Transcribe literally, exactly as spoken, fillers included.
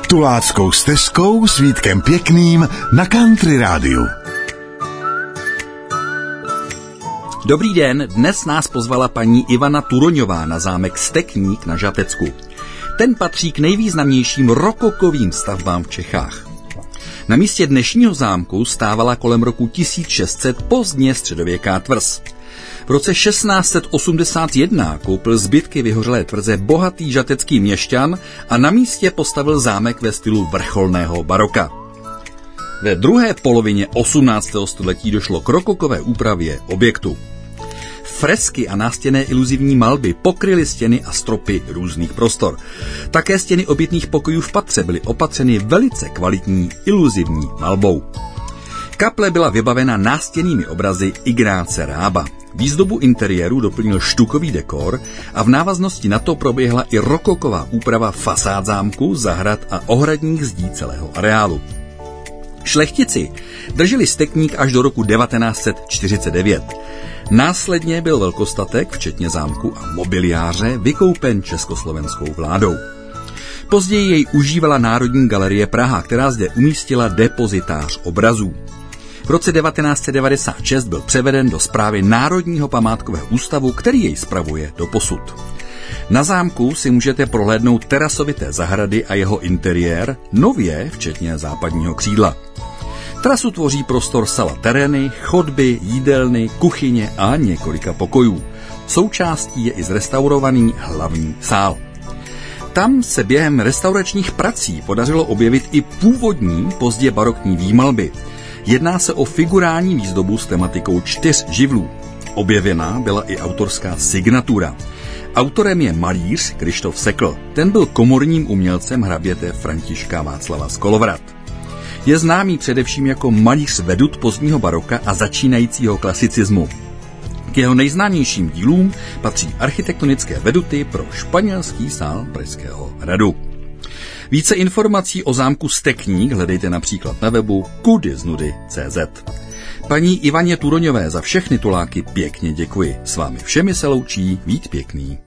Tuláckou stezkou s Vítkem Pěkným na Country rádiu. Dobrý den, dnes nás pozvala paní Ivana Turoňová na zámek Stekník na Žatecku. Ten patří k nejvýznamnějším rokokovým stavbám v Čechách. Na místě dnešního zámku stávala kolem roku tisíc šest set pozdně středověká tvrz. V roce šestnáct set osmdesát jedna koupil zbytky vyhořelé tvrze bohatý žatecký měšťan a na místě postavil zámek ve stylu vrcholného baroka. Ve druhé polovině osmnáctého století došlo k rokokové úpravě objektu. Fresky a nástěnné iluzivní malby pokryly stěny a stropy různých prostor. Také stěny obytných pokojů v patře byly opatřeny velice kvalitní iluzivní malbou. Kaple byla vybavena nástěnnými obrazy Ignáce Rába. Výzdobu interiéru doplnil štukový dekor a v návaznosti na to proběhla i rokoková úprava fasád zámku, zahrad a ohradních zdí celého areálu. Šlechtici drželi Stekník až do roku devatenáct set čtyřicet devět. Následně byl velkostatek, včetně zámku a mobiliáře, vykoupen československou vládou. Později jej užívala Národní galerie Praha, která zde umístila depozitář obrazů. V roce devatenáct set devadesát šest byl převeden do správy Národního památkového ústavu, který jej spravuje doposud. Na zámku si můžete prohlédnout terasovité zahrady a jeho interiér, nově včetně západního křídla. Terasu tvoří prostor sala terény, chodby, jídelny, kuchyně a několika pokojů. Součástí je i zrestaurovaný hlavní sál. Tam se během restauračních prací podařilo objevit i původní, pozdě barokní výmalby. Jedná se o figurální výzdobu s tematikou čtyř živlů. Objevena byla i autorská signatura. Autorem je malíř Kryštof Sekl. Ten byl komorním umělcem hraběte Františka Václava z Kolovrat. Je známý především jako malíř vedut pozdního baroka a začínajícího klasicismu. K jeho nejznámějším dílům patří architektonické veduty pro španělský sál Pražského hradu. Více informací o zámku Stekník hledejte například na webu kudyznudy tečka cé zet. Paní Ivaně Turoňové za všechny tuláky pěkně děkuji. S vámi všemi se loučí Vít Pěkný.